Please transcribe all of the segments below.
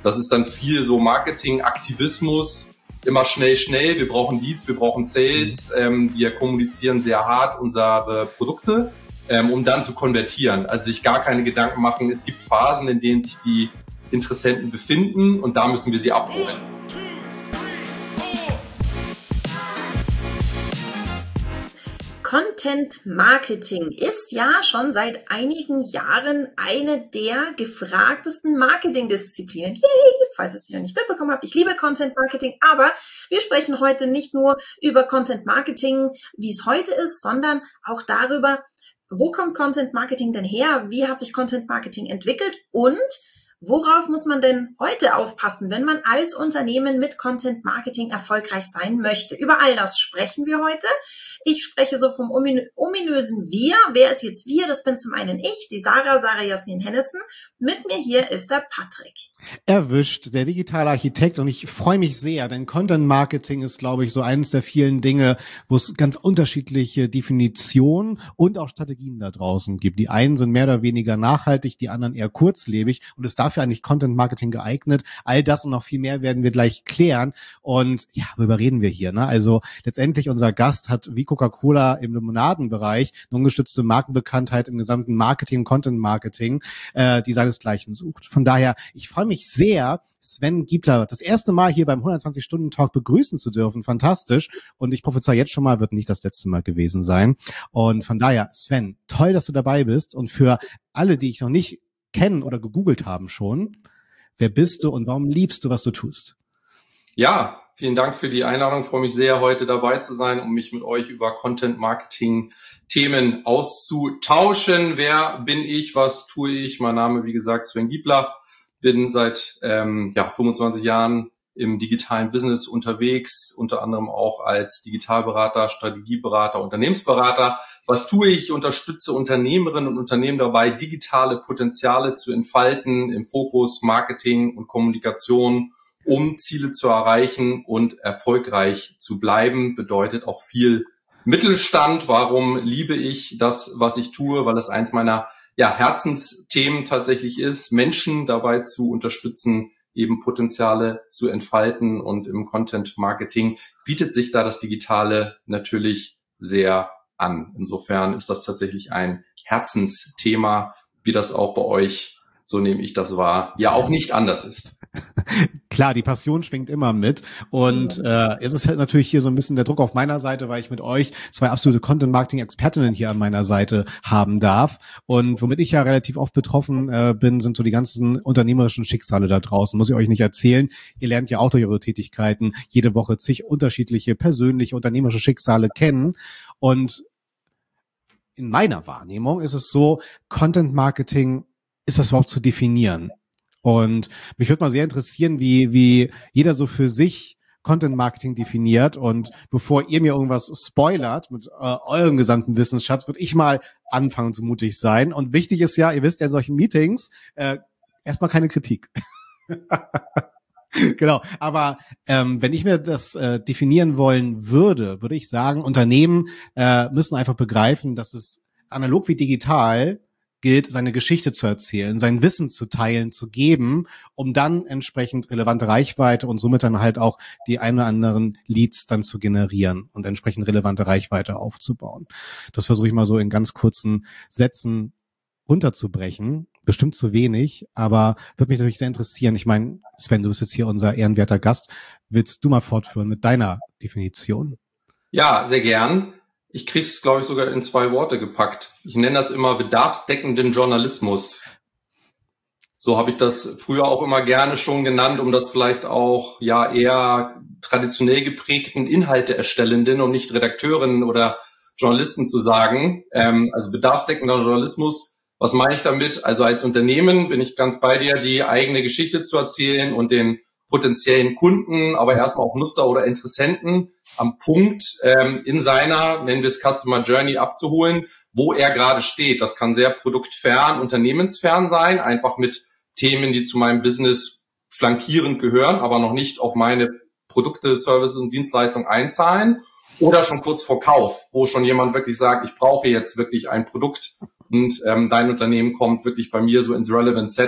Das ist dann viel so Marketing-Aktivismus, immer schnell, schnell. Wir brauchen Leads, wir brauchen Sales. Wir kommunizieren sehr hart unsere Produkte, um dann zu konvertieren. Also sich gar keine Gedanken machen. Es gibt Phasen, in denen sich die Interessenten befinden und da müssen wir sie abholen. Content Marketing ist ja schon seit einigen Jahren eine der gefragtesten Marketingdisziplinen. Yay! Falls ihr es noch nicht mitbekommen habt, ich liebe Content Marketing, aber wir sprechen heute nicht nur über Content Marketing, wie es heute ist, sondern auch darüber, wo kommt Content Marketing denn her? Wie hat sich Content Marketing entwickelt? Und worauf muss man denn heute aufpassen, wenn man als Unternehmen mit Content Marketing erfolgreich sein möchte? Über all das sprechen wir heute. Ich spreche so vom ominösen Wir. Wer ist jetzt wir? Das bin zum einen ich, die Sarah Jasmin Hennessen. Mit mir hier ist der Patrick. Erwischt, der digitale Architekt, und ich freue mich sehr, denn Content Marketing ist, glaube ich, so eines der vielen Dinge, wo es ganz unterschiedliche Definitionen und auch Strategien da draußen gibt. Die einen sind mehr oder weniger nachhaltig, die anderen eher kurzlebig, und ist dafür eigentlich Content Marketing geeignet. All das und noch viel mehr werden wir gleich klären. Und ja, worüber reden wir hier? Ne? Also letztendlich unser Gast hat wie Coca-Cola im Limonadenbereich eine ungestützte Markenbekanntheit im gesamten Marketing, Content Marketing, die seinesgleichen sucht. Von daher, ich freue mich sehr, Sven Giebler das erste Mal hier beim 120-Stunden-Talk begrüßen zu dürfen. Fantastisch. Und ich prophezei jetzt schon mal, wird nicht das letzte Mal gewesen sein. Und von daher, Sven, toll, dass du dabei bist. Und für alle, die ich noch nicht kennen oder gegoogelt haben schon, wer bist du und warum liebst du, was du tust? Ja, vielen Dank für die Einladung. Ich freue mich sehr, heute dabei zu sein, um mich mit euch über Content-Marketing-Themen auszutauschen. Wer bin ich? Was tue ich? Mein Name, wie gesagt, Sven Giebler. Bin seit 25 Jahren im digitalen Business unterwegs, unter anderem auch als Digitalberater, Strategieberater, Unternehmensberater. Was tue ich? Ich unterstütze Unternehmerinnen und Unternehmen dabei, digitale Potenziale zu entfalten im Fokus Marketing und Kommunikation, um Ziele zu erreichen und erfolgreich zu bleiben. Bedeutet auch viel Mittelstand. Warum liebe ich das, was ich tue? Weil es eins meiner Herzensthemen tatsächlich ist, Menschen dabei zu unterstützen, eben Potenziale zu entfalten. Und im Content Marketing bietet sich da das Digitale natürlich sehr an. Insofern ist das tatsächlich ein Herzensthema, wie das auch bei euch, so nehme ich das wahr, ja auch nicht anders ist. Klar, die Passion schwingt immer mit, und es ist halt natürlich hier so ein bisschen der Druck auf meiner Seite, weil ich mit euch zwei absolute Content-Marketing-Expertinnen hier an meiner Seite haben darf, und womit ich ja relativ oft betroffen bin, sind so die ganzen unternehmerischen Schicksale da draußen, muss ich euch nicht erzählen. Ihr lernt ja auch durch eure Tätigkeiten jede Woche zig unterschiedliche persönliche unternehmerische Schicksale kennen, und in meiner Wahrnehmung ist es so, Content-Marketing, ist das überhaupt zu definieren? Und mich würde mal sehr interessieren, wie jeder so für sich Content Marketing definiert. Und bevor ihr mir irgendwas spoilert mit eurem gesamten Wissensschatz, würde ich mal anfangen, so mutig sein. Und wichtig ist ja, ihr wisst ja, in solchen Meetings erstmal keine Kritik. Genau, aber wenn ich mir das definieren wollen würde, würde ich sagen, Unternehmen müssen einfach begreifen, dass es analog wie digital gilt, seine Geschichte zu erzählen, sein Wissen zu teilen, zu geben, um dann entsprechend relevante Reichweite und somit dann halt auch die ein oder anderen Leads dann zu generieren und entsprechend relevante Reichweite aufzubauen. Das versuche ich mal so in ganz kurzen Sätzen runterzubrechen. Bestimmt zu wenig, aber würde mich natürlich sehr interessieren. Ich meine, Sven, du bist jetzt hier unser ehrenwerter Gast. Willst du mal fortführen mit deiner Definition? Ja, sehr gern. Ich krieg's, glaube ich, sogar in 2 Worte gepackt. Ich nenne das immer bedarfsdeckenden Journalismus. So habe ich das früher auch immer gerne schon genannt, um das vielleicht auch eher traditionell geprägten Inhalte erstellenden und nicht Redakteurinnen oder Journalisten zu sagen. Also bedarfsdeckender Journalismus, was meine ich damit? Also als Unternehmen bin ich ganz bei dir, die eigene Geschichte zu erzählen und den potenziellen Kunden, aber erstmal auch Nutzer oder Interessenten am Punkt in seiner, nennen wir es Customer Journey, abzuholen, wo er gerade steht. Das kann sehr produktfern, unternehmensfern sein, einfach mit Themen, die zu meinem Business flankierend gehören, aber noch nicht auf meine Produkte, Services und Dienstleistungen einzahlen. Oder schon kurz vor Kauf, wo schon jemand wirklich sagt, ich brauche jetzt wirklich ein Produkt und dein Unternehmen kommt wirklich bei mir so ins Relevant Set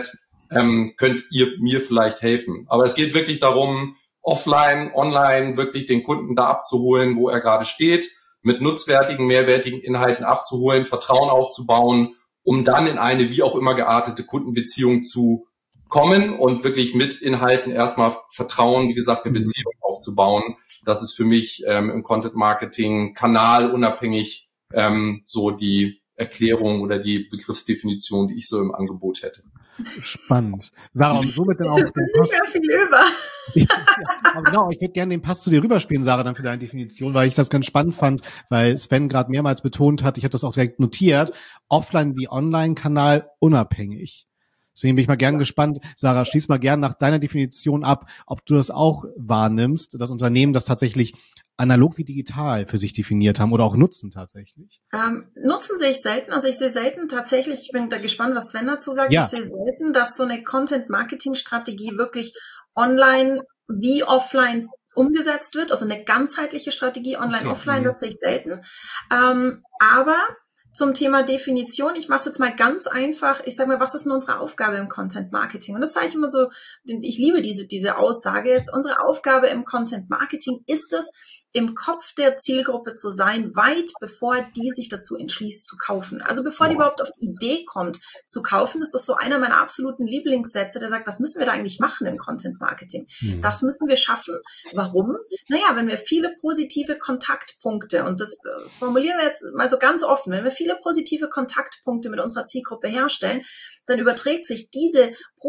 könnt ihr mir vielleicht helfen? Aber es geht wirklich darum, offline, online wirklich den Kunden da abzuholen, wo er gerade steht, mit nutzwertigen, mehrwertigen Inhalten abzuholen, Vertrauen aufzubauen, um dann in eine wie auch immer geartete Kundenbeziehung zu kommen und wirklich mit Inhalten erstmal Vertrauen, wie gesagt, eine Beziehung aufzubauen. Das ist für mich im Content-Marketing kanalunabhängig so die Erklärung oder die Begriffsdefinition, die ich so im Angebot hätte. Spannend. Sarah, und somit dann auch den Pass. Viel über. Ja, aber genau, ich würde gerne den Pass zu dir rüberspielen, Sarah, dann für deine Definition, weil ich das ganz spannend fand, weil Sven gerade mehrmals betont hat, ich habe das auch direkt notiert, Offline- wie Online-Kanal unabhängig. Deswegen bin ich mal gern gespannt. Sarah, schließ mal gern nach deiner Definition ab, ob du das auch wahrnimmst, dass Unternehmen das tatsächlich analog wie digital für sich definiert haben oder auch nutzen tatsächlich. Nutzen sehe ich selten. Also ich sehe selten tatsächlich, ich bin da gespannt, was Sven dazu sagt, Ja. Ich sehe selten, dass so eine Content-Marketing-Strategie wirklich online wie offline umgesetzt wird. Also eine ganzheitliche Strategie online, offline, das sehe ich selten. Aber zum Thema Definition, ich mache es jetzt mal ganz einfach. Ich sage mal, was ist denn unsere Aufgabe im Content Marketing? Und das sage ich immer so, ich liebe diese Aussage jetzt. Unsere Aufgabe im Content Marketing ist es, im Kopf der Zielgruppe zu sein, weit bevor die sich dazu entschließt zu kaufen. Also bevor die überhaupt auf die Idee kommt zu kaufen, ist das so einer meiner absoluten Lieblingssätze, der sagt, was müssen wir da eigentlich machen im Content Marketing? Das müssen wir schaffen. Warum? Naja, wenn wir viele positive Kontaktpunkte, und das formulieren wir jetzt mal so ganz offen, wenn wir viele positive Kontaktpunkte mit unserer Zielgruppe herstellen, dann überträgt sich diese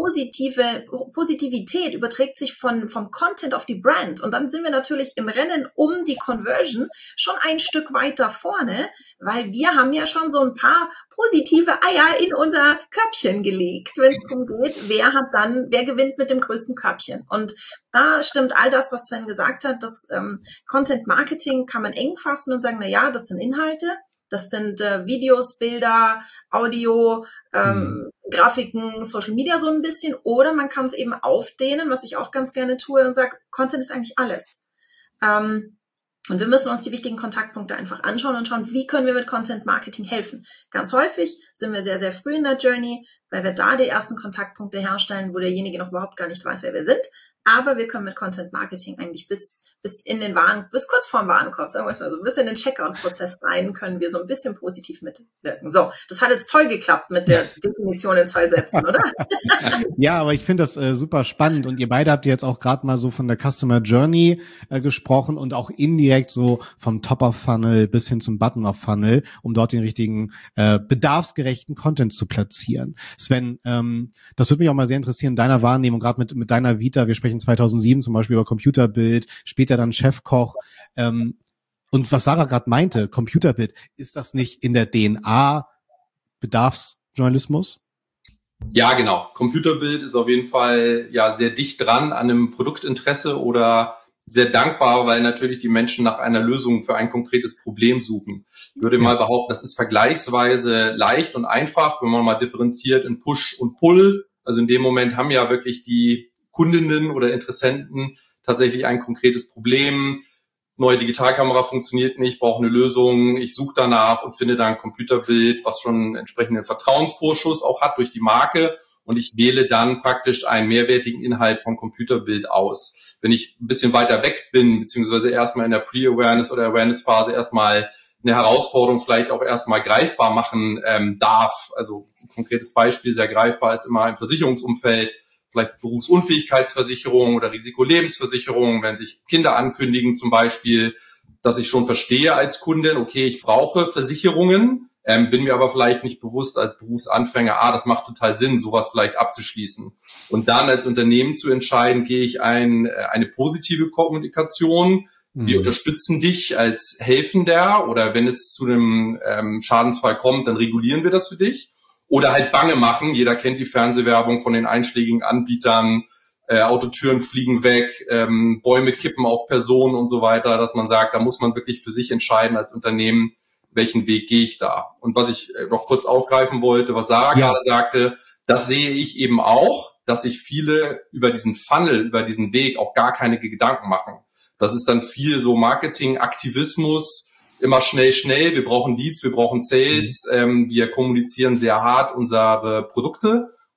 Positivität überträgt sich vom Content auf die Brand. Und dann sind wir natürlich im Rennen um die Conversion schon ein Stück weiter vorne, weil wir haben ja schon so ein paar positive Eier in unser Körbchen gelegt, wenn es darum geht, wer gewinnt mit dem größten Körbchen. Und da stimmt all das, was Sven gesagt hat, das Content Marketing kann man eng fassen und sagen, na ja, das sind Inhalte. Das sind Videos, Bilder, Audio, Grafiken, Social Media so ein bisschen. Oder man kann es eben aufdehnen, was ich auch ganz gerne tue und sage, Content ist eigentlich alles. Und wir müssen uns die wichtigen Kontaktpunkte einfach anschauen und schauen, wie können wir mit Content Marketing helfen. Ganz häufig sind wir sehr, sehr früh in der Journey, weil wir da die ersten Kontaktpunkte herstellen, wo derjenige noch überhaupt gar nicht weiß, wer wir sind. Aber wir können mit Content Marketing eigentlich bis kurz vorm Warenkorb, sagen wir mal so, bis in den Checkout-Prozess rein, können wir so ein bisschen positiv mitwirken. So, das hat jetzt toll geklappt mit der Definition in 2 Sätzen, oder? Ja, aber ich finde das super spannend und ihr beide habt jetzt auch gerade mal so von der Customer Journey gesprochen und auch indirekt so vom Top-of-Funnel bis hin zum Bottom-of-Funnel, um dort den richtigen bedarfsgerechten Content zu platzieren. Sven, das würde mich auch mal sehr interessieren, deiner Wahrnehmung, gerade mit deiner Vita. Wir sprechen 2007 zum Beispiel über Computerbild, später dann Chefkoch. Und was Sarah gerade meinte, Computerbild, ist das nicht in der DNA Bedarfsjournalismus? Ja, genau. Computerbild ist auf jeden Fall ja sehr dicht dran an einem Produktinteresse oder sehr dankbar, weil natürlich die Menschen nach einer Lösung für ein konkretes Problem suchen. Ich würde mal behaupten, das ist vergleichsweise leicht und einfach, wenn man mal differenziert in Push und Pull. Also in dem Moment haben ja wirklich die Kundinnen oder Interessenten tatsächlich ein konkretes Problem. Neue Digitalkamera funktioniert nicht, brauche eine Lösung. Ich suche danach und finde dann ein Computerbild, was schon einen entsprechenden Vertrauensvorschuss auch hat durch die Marke. Und ich wähle dann praktisch einen mehrwertigen Inhalt von Computerbild aus. Wenn ich ein bisschen weiter weg bin, beziehungsweise erstmal in der Pre-Awareness oder Awareness-Phase erstmal eine Herausforderung vielleicht auch erstmal greifbar machen darf. Also ein konkretes Beispiel, sehr greifbar ist immer im Versicherungsumfeld, vielleicht Berufsunfähigkeitsversicherung oder Risikolebensversicherung, wenn sich Kinder ankündigen zum Beispiel, dass ich schon verstehe als Kundin, okay, ich brauche Versicherungen, bin mir aber vielleicht nicht bewusst als Berufsanfänger, das macht total Sinn, sowas vielleicht abzuschließen. Und dann als Unternehmen zu entscheiden, gehe ich eine positive Kommunikation, wir unterstützen dich als Helfender oder wenn es zu einem Schadensfall kommt, dann regulieren wir das für dich. Oder halt bange machen. Jeder kennt die Fernsehwerbung von den einschlägigen Anbietern. Autotüren fliegen weg, Bäume kippen auf Personen und so weiter, dass man sagt, da muss man wirklich für sich entscheiden als Unternehmen, welchen Weg gehe ich da. Und was ich noch kurz aufgreifen wollte, was Sarah gerade sagte, das sehe ich eben auch, dass sich viele über diesen Funnel, über diesen Weg auch gar keine Gedanken machen. Das ist dann viel so Marketing-Aktivismus, immer schnell, wir brauchen Leads, wir brauchen Sales, wir kommunizieren sehr hart unsere Produkte,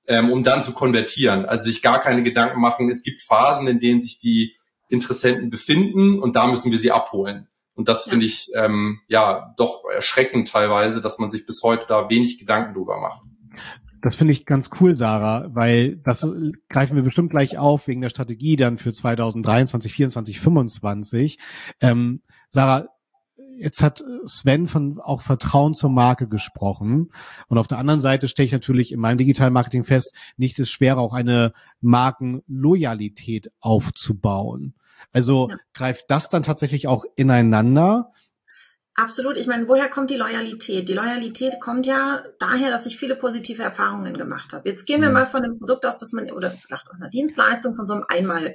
um dann zu konvertieren. Also sich gar keine Gedanken machen. Es gibt Phasen, in denen sich die Interessenten befinden und da müssen wir sie abholen. Und das finde ich doch erschreckend teilweise, dass man sich bis heute da wenig Gedanken drüber macht. Das finde ich ganz cool, Sarah, weil das greifen wir bestimmt gleich auf wegen der Strategie dann für 2023, 24, 25. Sarah, jetzt hat Sven von auch Vertrauen zur Marke gesprochen. Und auf der anderen Seite stelle ich natürlich in meinem Digital-Marketing fest, nichts ist schwerer, auch eine Markenloyalität aufzubauen. Also greift das dann tatsächlich auch ineinander? Absolut. Ich meine, woher kommt die Loyalität? Die Loyalität kommt ja daher, dass ich viele positive Erfahrungen gemacht habe. Jetzt gehen wir mal von dem Produkt aus, dass man, oder vielleicht auch einer Dienstleistung, von so einem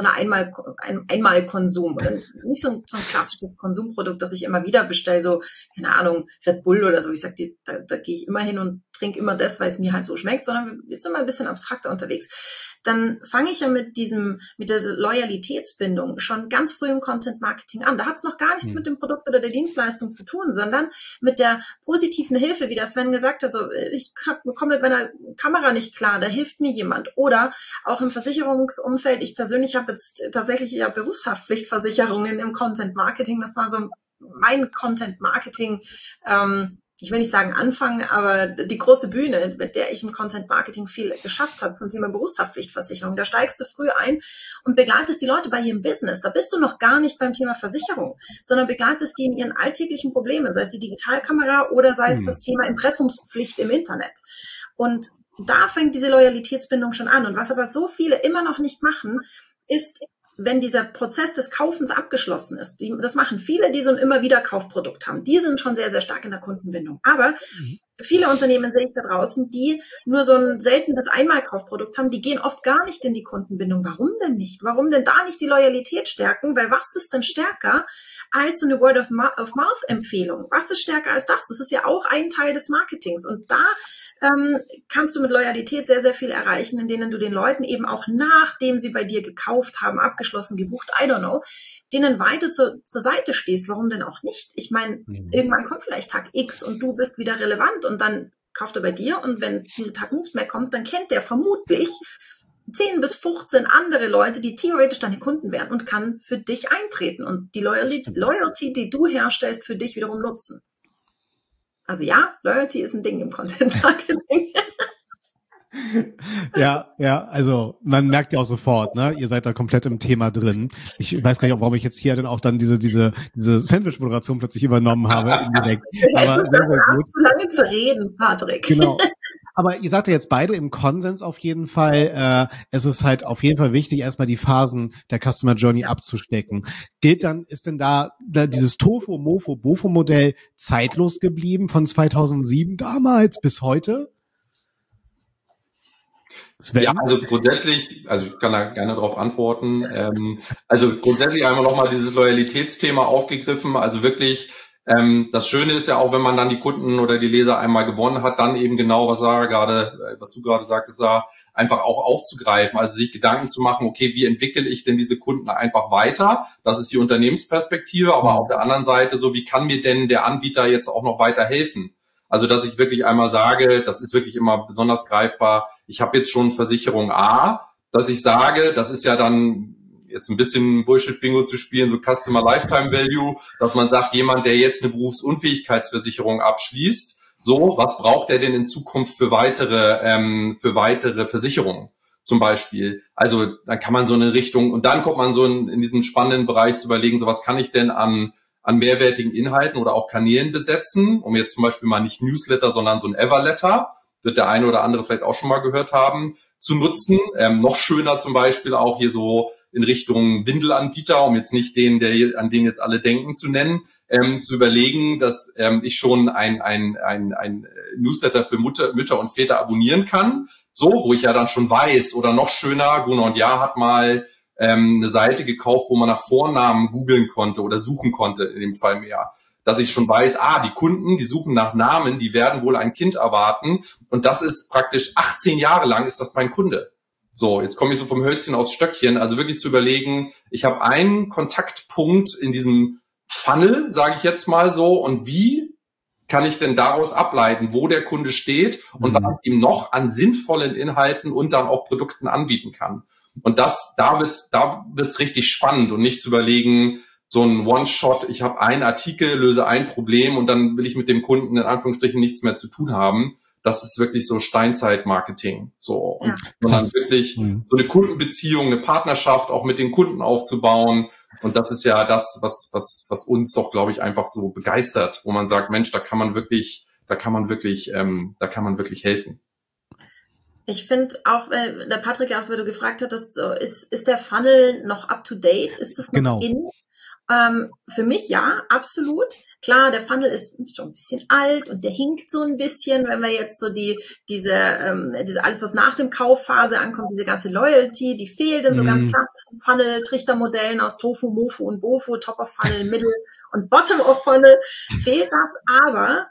Einmalkonsum. Und nicht so ein klassisches Konsumprodukt, das ich immer wieder bestelle, so, keine Ahnung, Red Bull oder so. Ich sag, da gehe ich immer hin und trinke immer das, weil es mir halt so schmeckt, sondern wir sind immer ein bisschen abstrakter unterwegs. Dann fange ich ja mit der Loyalitätsbindung schon ganz früh im Content Marketing an. Da hat es noch gar nichts mit dem Produkt oder der Dienstleistung zu tun, sondern mit der positiven Hilfe, wie der Sven gesagt hat. So, ich komme mit meiner Kamera nicht klar, da hilft mir jemand. Oder auch im Versicherungsumfeld. Ich persönlich habe jetzt tatsächlich ja Berufshaftpflichtversicherungen im Content Marketing. Das war so mein Content Marketing, ich will nicht sagen Anfang, aber die große Bühne, mit der ich im Content Marketing viel geschafft habe zum Thema Berufshaftpflichtversicherung. Da steigst du früh ein und begleitest die Leute bei ihrem Business. Da bist du noch gar nicht beim Thema Versicherung, sondern begleitest die in ihren alltäglichen Problemen, sei es die Digitalkamera oder sei es das Thema Impressumspflicht im Internet. Und da fängt diese Loyalitätsbindung schon an. Und was aber so viele immer noch nicht machen, ist, wenn dieser Prozess des Kaufens abgeschlossen ist. Das machen viele, die so ein Immer-wieder-Kaufprodukt haben. Die sind schon sehr, sehr stark in der Kundenbindung. Aber viele Unternehmen sehe ich da draußen, die nur so ein seltenes Einmalkaufprodukt haben, die gehen oft gar nicht in die Kundenbindung. Warum denn nicht? Warum denn da nicht die Loyalität stärken? Weil was ist denn stärker als so eine Word-of-Mouth-Empfehlung? Was ist stärker als das? Das ist ja auch ein Teil des Marketings. Und da kannst du mit Loyalität sehr, sehr viel erreichen, in denen du den Leuten eben auch, nachdem sie bei dir gekauft haben, abgeschlossen, gebucht, I don't know, denen weiter zur Seite stehst. Warum denn auch nicht? Ich meine, irgendwann kommt vielleicht Tag X und du bist wieder relevant und dann kauft er bei dir und wenn dieser Tag nicht mehr kommt, dann kennt der vermutlich 10 bis 15 andere Leute, die theoretisch deine Kunden wären und kann für dich eintreten und die Loyalty, die du herstellst, für dich wiederum nutzen. Also ja, Loyalty ist ein Ding im Content Marketing. Ja, also man merkt ja auch sofort, ne, ihr seid da komplett im Thema drin. Ich weiß gar nicht, warum ich jetzt hier dann auch dann diese Sandwich-Moderation plötzlich übernommen habe. Indirekt. Aber sehr, sehr gut. Zu lange zu reden, Patrick. Genau. Aber ihr seid ja jetzt beide im Konsens auf jeden Fall. Es ist halt auf jeden Fall wichtig, erstmal die Phasen der Customer Journey abzustecken. Ist denn da dieses Tofu, Mofo, Bofo-Modell zeitlos geblieben von 2007 damals bis heute? Sven? Ja, also grundsätzlich, ich kann da gerne darauf antworten. Also grundsätzlich einmal nochmal dieses Loyalitätsthema aufgegriffen. Also wirklich, das Schöne ist ja auch, wenn man dann die Kunden oder die Leser einmal gewonnen hat, dann eben genau, was du gerade sagtest, einfach auch aufzugreifen. Also sich Gedanken zu machen, okay, wie entwickle ich denn diese Kunden einfach weiter? Das ist die Unternehmensperspektive. Aber auf der anderen Seite so, wie kann mir denn der Anbieter jetzt auch noch weiter helfen? Also, dass ich wirklich einmal sage, das ist wirklich immer besonders greifbar, ich habe jetzt schon Versicherung A, dass ich sage, das ist ja dann jetzt ein bisschen Bullshit-Bingo zu spielen, so Customer Lifetime Value, dass man sagt, jemand, der jetzt eine Berufsunfähigkeitsversicherung abschließt, so, was braucht er denn in Zukunft für weitere Versicherungen zum Beispiel? Also, dann kann man so eine Richtung, und dann kommt man so in diesen spannenden Bereich zu überlegen, so was kann ich denn an mehrwertigen Inhalten oder auch Kanälen besetzen, um jetzt zum Beispiel mal nicht Newsletter, sondern so ein Everletter, wird der eine oder andere vielleicht auch schon mal gehört haben, zu nutzen. Noch schöner zum Beispiel auch hier so in Richtung Windelanbieter, um jetzt nicht an den jetzt alle denken zu nennen, zu überlegen, dass ich schon ein Newsletter für Mütter und Väter abonnieren kann, so, wo ich ja dann schon weiß, oder noch schöner, Gunnar und Jahr hat mal eine Seite gekauft, wo man nach Vornamen googeln konnte oder suchen konnte, in dem Fall mehr. Dass ich schon weiß, die Kunden, die suchen nach Namen, die werden wohl ein Kind erwarten. Und das ist praktisch 18 Jahre lang ist das mein Kunde. So, jetzt komme ich so vom Hölzchen aufs Stöckchen. Also wirklich zu überlegen, ich habe einen Kontaktpunkt in diesem Funnel, sage ich jetzt mal so, und wie kann ich denn daraus ableiten, wo der Kunde steht und was ich ihm noch an sinnvollen Inhalten und dann auch Produkten anbieten kann. Und da wird's richtig spannend und nicht zu überlegen, so ein One-Shot, ich habe einen Artikel, löse ein Problem und dann will ich mit dem Kunden in Anführungsstrichen nichts mehr zu tun haben. Das ist wirklich so Steinzeit-Marketing. So. Und dann wirklich so eine Kundenbeziehung, eine Partnerschaft auch mit den Kunden aufzubauen. Und das ist ja das, was uns doch, glaube ich, einfach so begeistert, wo man sagt, Mensch, da kann man wirklich helfen. Ich finde auch, der Patrick, auch wenn du gefragt hattest, so, ist der Funnel noch up to date? Ist das noch in? Für mich ja, absolut. Klar, der Funnel ist schon ein bisschen alt und der hinkt so ein bisschen, wenn wir jetzt so diese alles, was nach dem Kaufphase ankommt, diese ganze Loyalty, die fehlt in so ganz klassischen Funnel-Trichtermodellen aus Tofu, Mofu und Bofu, Top of Funnel, Middle und Bottom of Funnel, fehlt das, aber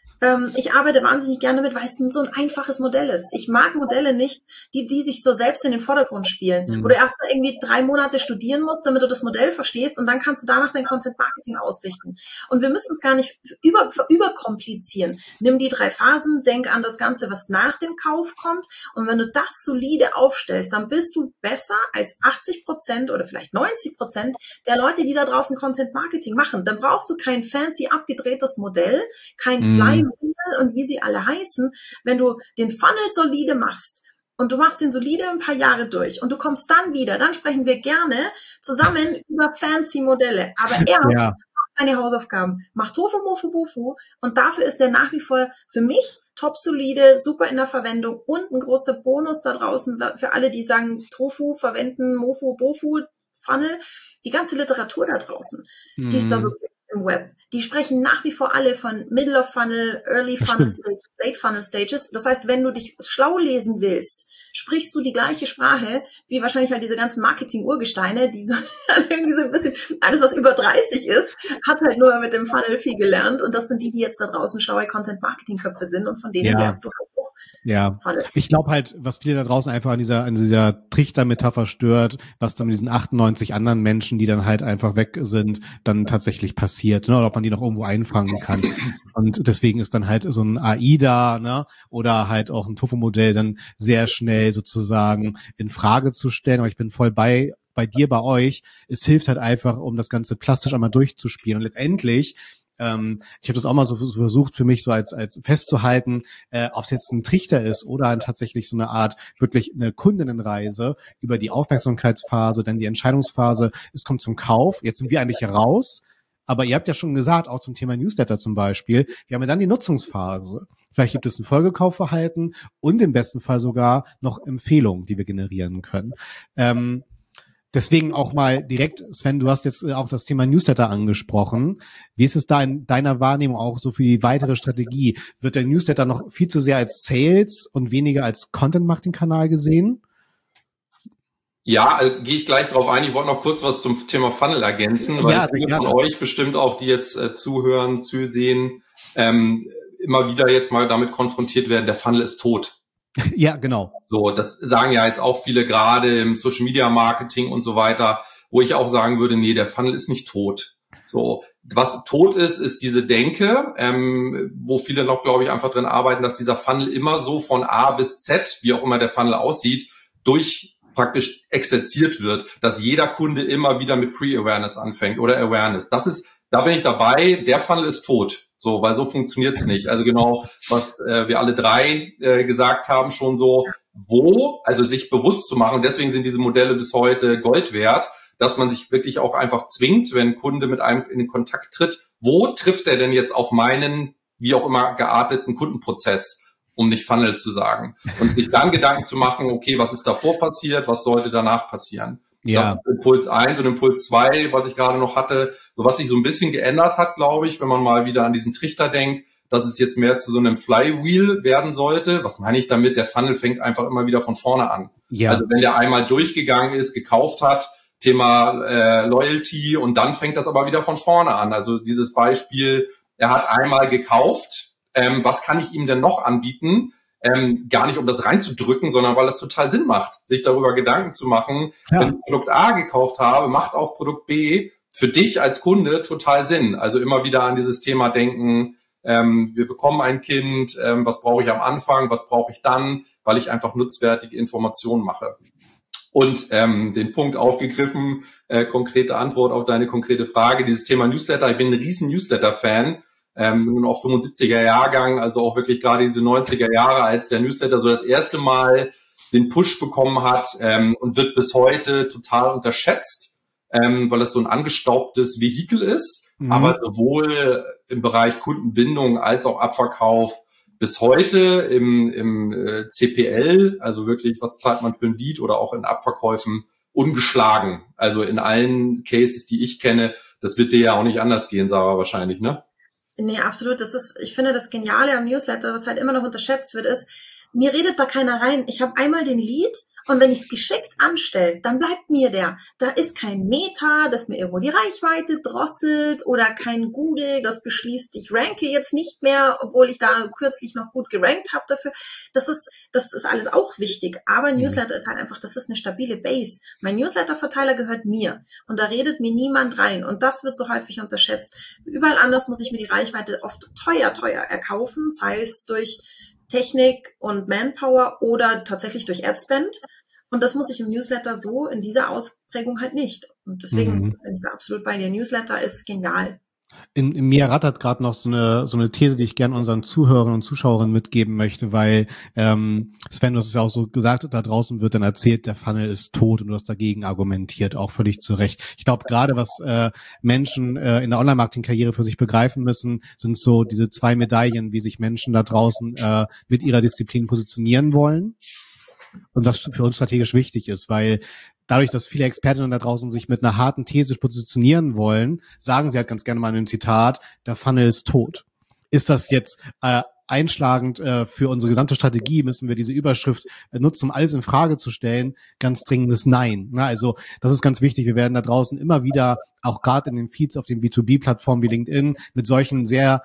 ich arbeite wahnsinnig gerne mit, weil es so ein einfaches Modell ist. Ich mag Modelle nicht, die sich so selbst in den Vordergrund spielen, wo du erst mal irgendwie 3 Monate studieren musst, damit du das Modell verstehst und dann kannst du danach dein Content Marketing ausrichten. Und wir müssen es gar nicht überkomplizieren. Nimm die 3 Phasen, denk an das Ganze, was nach dem Kauf kommt und wenn du das solide aufstellst, dann bist du besser als 80% oder vielleicht 90% der Leute, die da draußen Content Marketing machen. Dann brauchst du kein fancy abgedrehtes Modell, kein Fly und wie sie alle heißen, wenn du den Funnel solide machst und du machst den solide ein paar Jahre durch und du kommst dann wieder, dann sprechen wir gerne zusammen über fancy Modelle. Aber macht seine Hausaufgaben, macht Tofu, Mofu, Bofu und dafür ist der nach wie vor für mich top solide, super in der Verwendung und ein großer Bonus da draußen für alle, die sagen Tofu verwenden, Mofu, Bofu, Funnel, die ganze Literatur da draußen, die ist da so im Web. Die sprechen nach wie vor alle von Middle of Funnel, Early Funnel Stages, Late Funnel Stages. Das heißt, wenn du dich schlau lesen willst, sprichst du die gleiche Sprache wie wahrscheinlich halt diese ganzen Marketing-Urgesteine, die so irgendwie so ein bisschen, alles was über 30 ist, hat halt nur mit dem Funnel viel gelernt und das sind die jetzt da draußen schlaue Content-Marketing-Köpfe sind und von denen lernst du halt auch. Ja, ich glaube halt, was viele da draußen einfach an dieser Trichter-Metapher stört, was dann mit diesen 98 anderen Menschen, die dann halt einfach weg sind, dann tatsächlich passiert, ne? Oder ob man die noch irgendwo einfangen kann. Und deswegen ist dann halt so ein AI da, ne? Oder halt auch ein Tofu-Modell dann sehr schnell sozusagen in Frage zu stellen. Aber ich bin voll bei dir, bei euch. Es hilft halt einfach, um das Ganze plastisch einmal durchzuspielen. Und letztendlich ich habe das auch mal so versucht für mich so als festzuhalten, ob es jetzt ein Trichter ist oder tatsächlich so eine Art wirklich eine Kundinnenreise über die Aufmerksamkeitsphase, dann die Entscheidungsphase, es kommt zum Kauf, jetzt sind wir eigentlich raus, aber ihr habt ja schon gesagt, auch zum Thema Newsletter zum Beispiel, wir haben ja dann die Nutzungsphase. Vielleicht gibt es ein Folgekaufverhalten und im besten Fall sogar noch Empfehlungen, die wir generieren können. Deswegen auch mal direkt, Sven, du hast jetzt auch das Thema Newsletter angesprochen. Wie ist es da in deiner Wahrnehmung auch so für die weitere Strategie? Wird der Newsletter noch viel zu sehr als Sales und weniger als Content-Marketing-Kanal gesehen? Ja, gehe ich gleich drauf ein. Ich wollte noch kurz was zum Thema Funnel ergänzen, weil viele von euch bestimmt auch, die jetzt zuhören, zusehen, immer wieder jetzt mal damit konfrontiert werden, der Funnel ist tot. Ja, genau. So, das sagen ja jetzt auch viele gerade im Social Media Marketing und so weiter, wo ich auch sagen würde, nee, der Funnel ist nicht tot. So, was tot ist diese Denke, wo viele noch, glaube ich, einfach drin arbeiten, dass dieser Funnel immer so von A bis Z, wie auch immer der Funnel aussieht, durch praktisch exerziert wird, dass jeder Kunde immer wieder mit Pre-Awareness anfängt oder Awareness. Da bin ich dabei, der Funnel ist tot. So, weil so funktioniert's nicht. Also genau, was wir alle 3 gesagt haben, schon so, also sich bewusst zu machen, deswegen sind diese Modelle bis heute Gold wert, dass man sich wirklich auch einfach zwingt, wenn ein Kunde mit einem in den Kontakt tritt, wo trifft er denn jetzt auf meinen, wie auch immer, gearteten Kundenprozess, um nicht Funnel zu sagen. Und sich dann Gedanken zu machen, okay, was ist davor passiert, was sollte danach passieren? Ja. Das ist Impuls 1 und Impuls 2, was ich gerade noch hatte, so was sich so ein bisschen geändert hat, glaube ich, wenn man mal wieder an diesen Trichter denkt, dass es jetzt mehr zu so einem Flywheel werden sollte. Was meine ich damit? Der Funnel fängt einfach immer wieder von vorne an. Ja. Also wenn der einmal durchgegangen ist, gekauft hat, Thema Loyalty und dann fängt das aber wieder von vorne an. Also dieses Beispiel, er hat einmal gekauft, was kann ich ihm denn noch anbieten? Gar nicht, um das reinzudrücken, sondern weil es total Sinn macht, sich darüber Gedanken zu machen. Ja. Wenn ich Produkt A gekauft habe, macht auch Produkt B für dich als Kunde total Sinn. Also immer wieder an dieses Thema denken, wir bekommen ein Kind, was brauche ich am Anfang, was brauche ich dann, weil ich einfach nutzwertige Informationen mache. Und den Punkt aufgegriffen, konkrete Antwort auf deine konkrete Frage, dieses Thema Newsletter. Ich bin ein riesen Newsletter-Fan, nun auch 75er Jahrgang, also auch wirklich gerade diese 90er Jahre, als der Newsletter so das erste Mal den Push bekommen hat und wird bis heute total unterschätzt, weil es so ein angestaubtes Vehikel ist, aber sowohl im Bereich Kundenbindung als auch Abverkauf bis heute im CPL, also wirklich, was zahlt man für ein Lead oder auch in Abverkäufen, ungeschlagen. Also in allen Cases, die ich kenne, das wird dir ja auch nicht anders gehen, Sarah, wahrscheinlich, ne? Nee, absolut. Ich finde, das Geniale am Newsletter, was halt immer noch unterschätzt wird, ist, mir redet da keiner rein. Ich habe einmal den Lead und wenn ich es geschickt anstelle, dann bleibt mir der. Da ist kein Meta, das mir irgendwo die Reichweite drosselt oder kein Google, das beschließt, ich ranke jetzt nicht mehr, obwohl ich da kürzlich noch gut gerankt habe dafür. Das ist alles auch wichtig. Aber Newsletter ist halt einfach, das ist eine stabile Base. Mein Newsletter-Verteiler gehört mir und da redet mir niemand rein und das wird so häufig unterschätzt. Überall anders muss ich mir die Reichweite oft teuer erkaufen, sei es durch Technik und Manpower oder tatsächlich durch Adspend. Und das muss ich im Newsletter so in dieser Ausprägung halt nicht. Und deswegen bin ich da absolut bei dir. Newsletter ist genial. In mir rattert gerade noch so eine These, die ich gerne unseren Zuhörern und Zuschauerinnen mitgeben möchte, weil Sven, du hast es ja auch so gesagt, da draußen wird dann erzählt, der Funnel ist tot und du hast dagegen argumentiert, auch völlig zu Recht. Ich glaube, gerade was Menschen in der Online-Marketing-Karriere für sich begreifen müssen, sind so diese zwei Medaillen, wie sich Menschen da draußen mit ihrer Disziplin positionieren wollen. Und das für uns strategisch wichtig ist, weil dadurch, dass viele Expertinnen da draußen sich mit einer harten These positionieren wollen, sagen sie halt ganz gerne mal in einem Zitat, der Funnel ist tot. Ist das jetzt einschlagend für unsere gesamte Strategie? Müssen wir diese Überschrift nutzen, um alles in Frage zu stellen? Ganz dringendes Nein. Na, also das ist ganz wichtig. Wir werden da draußen immer wieder, auch gerade in den Feeds auf den B2B-Plattformen wie LinkedIn, mit solchen sehr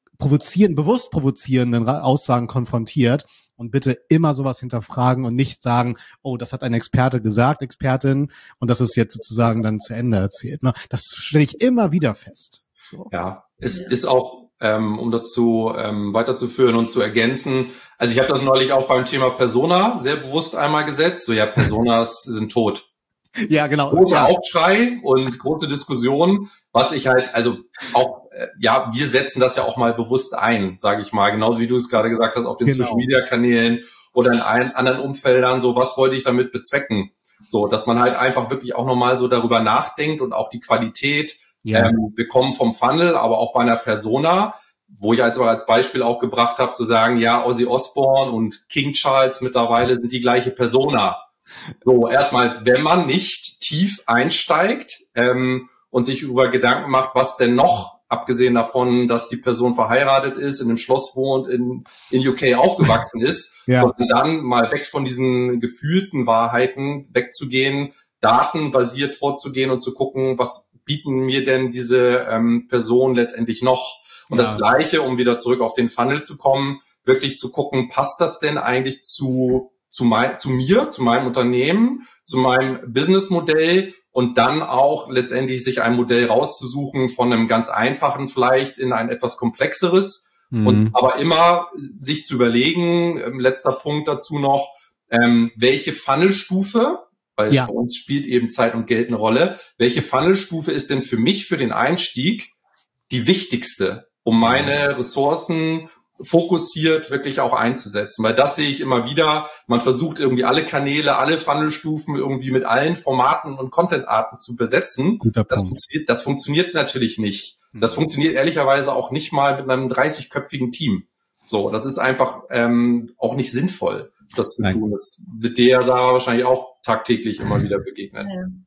bewusst provozierenden Aussagen konfrontiert. Und bitte immer sowas hinterfragen und nicht sagen, oh, das hat ein Experte gesagt, Expertin, und das ist jetzt sozusagen dann zu Ende erzählt. Das stelle ich immer wieder fest. So. Ja, es ist auch, um das weiterzuführen und zu ergänzen, also ich habe das neulich auch beim Thema Persona sehr bewusst einmal gesetzt, so ja, Personas sind tot. Ja, genau. Großer Aufschrei und große Diskussion, was ich halt, also auch, wir setzen das ja auch mal bewusst ein, sage ich mal, genauso wie du es gerade gesagt hast, auf den Social-Media-Kanälen oder in allen anderen Umfeldern, so was wollte ich damit bezwecken? So, dass man halt einfach wirklich auch nochmal so darüber nachdenkt und auch die Qualität, wir kommen vom Funnel, aber auch bei einer Persona, wo ich als Beispiel auch gebracht habe, zu sagen, ja, Ozzy Osbourne und King Charles mittlerweile sind die gleiche Persona. So, erstmal, wenn man nicht tief einsteigt und sich über Gedanken macht, was denn noch, abgesehen davon, dass die Person verheiratet ist, in einem Schloss wohnt, in UK aufgewachsen ist, sondern dann mal weg von diesen gefühlten Wahrheiten wegzugehen, datenbasiert vorzugehen und zu gucken, was bieten mir denn diese Personen letztendlich noch? Und das Gleiche, um wieder zurück auf den Funnel zu kommen, wirklich zu gucken, passt das denn eigentlich zu mir, zu meinem Unternehmen, zu meinem Businessmodell und dann auch letztendlich sich ein Modell rauszusuchen von einem ganz einfachen vielleicht in ein etwas komplexeres und aber immer sich zu überlegen, letzter Punkt dazu noch, welche Funnelstufe, weil bei uns spielt eben Zeit und Geld eine Rolle, welche Funnelstufe ist denn für mich für den Einstieg die wichtigste, um meine Ressourcen fokussiert wirklich auch einzusetzen, weil das sehe ich immer wieder. Man versucht irgendwie alle Kanäle, alle Funnelstufen irgendwie mit allen Formaten und Contentarten zu besetzen. Das funktioniert natürlich nicht. Das funktioniert ehrlicherweise auch nicht mal mit einem 30-köpfigen Team. So, das ist einfach auch nicht sinnvoll, das zu tun. Das wird dir, Sarah, wahrscheinlich auch tagtäglich immer wieder begegnen.